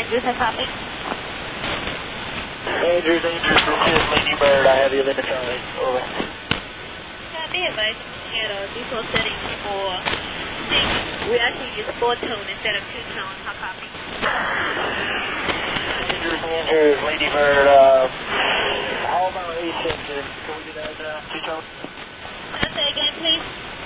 Andrews, I copy. Andrews, this is Lady Bird. I have you in the Charlie. Over. Copy, advice at default settings for sync. We actually use 4-tone instead of 2-tone. How copy? Andrews, Lady Bird. How about async? Can we do that 2-tone? Say again, please.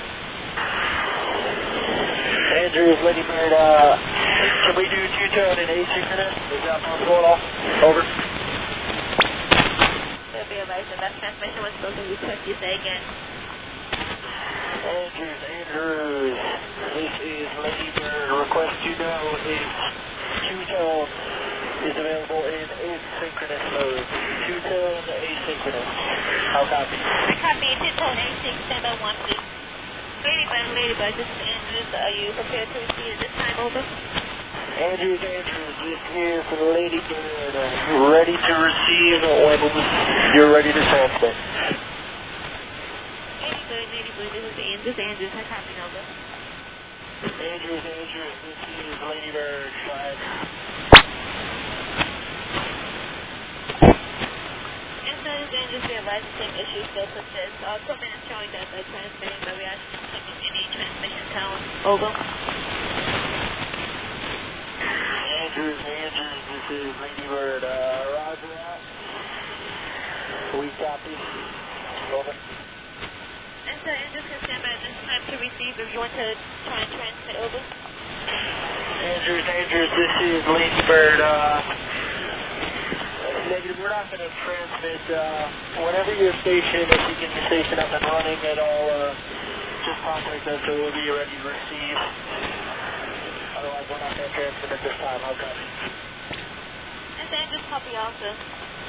Andrews, Lady Bird. Can we do 2-tone and asynchronous? Is that possible at all? Over. There'll be advice that that transmission was supposed to request you say again. Andrews, this is Lady Bird. Request to know if 2-tone is available in asynchronous mode. 2-tone asynchronous. How copy? Copy, 2-tone async, stand by 1, please. Ladybird, this is Andrews. Are you prepared to receive at this time? Over. Andrews, this is Lady Bird. Ready to receive when you're ready to transmit. Ladybird, this is Andrews. I copy, over. Andrews, this is Lady Bird. Fine. Andrews, we advise the same issue still persists. Our equipment is showing that they're transmitting, but we actually don't take any transmission tone. Over. Andrews, this is Lady Bird. Roger that. We copy. Over. And so Andrews can stand by at this time to receive if you want to try and transmit. Over. Andrews, this is Lady Bird. Negative, we're not going to transmit. Whenever your station, if you get your station up and running at all, just contact us so we'll be ready to receive. Otherwise, we're not going to transmit at this time. I'll copy. And then just copy also.